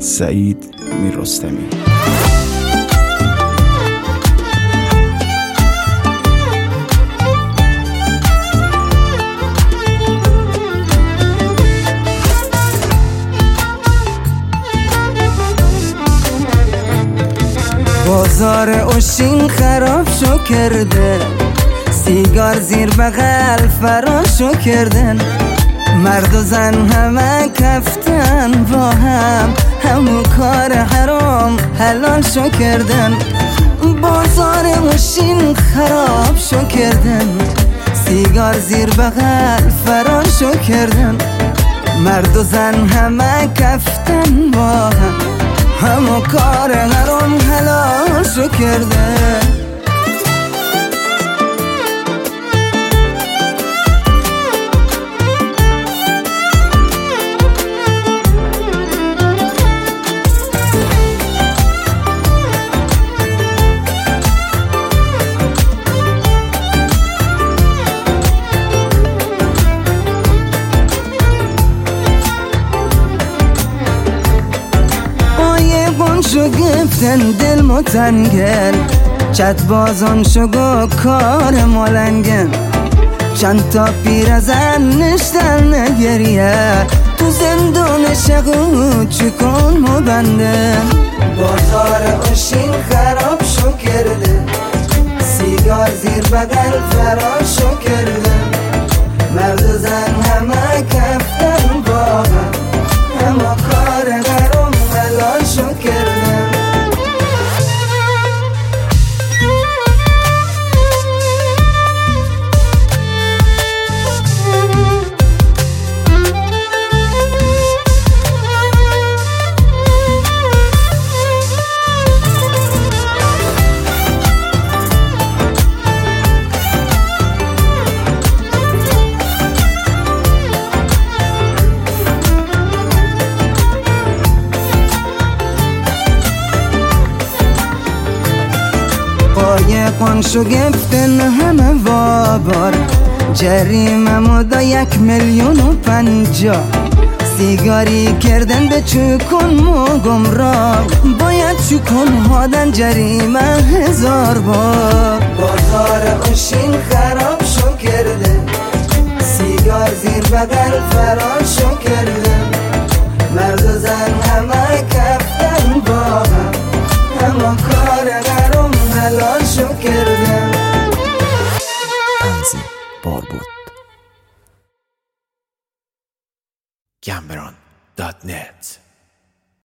سعید میررستمی. بازار اوشین خراب شو کرده، سیگار زیر بغل فراشو کردن، مرد و زن همه کفتن با همو کار حرام حلال شو کردن. بازار اوشین خراب شو کردن، سیگار زیر بغل فراشو کردن، مرد و زن همه کفتن با همو کار حرام حلال شو کردن. شو گفتن دل متنگن، چت بازان شو گو کار مالنگن، چند تا پیرزن نشتن نگریه، تو زندان شقو چکن مبندن. بازار اوشین خراب شو کرده، سیگار زیر بغل فراشو کرده، مرد و زن همه کفتن با همه کار حرام حلال شو کرده. قایقان شو گفتن همه وابار، جریمه مدا 1,050,000، سیگاری کردن به چکن مو گمراه، باید چکن هادن جریمه 1000 بار. بازار اوشین خراب شو کرده، سیگار زیر بغل فراشو کرده، مرد و زن همه کفتن با همه کار حرام حلال شو کردن. تنظیم باربود Cameron.net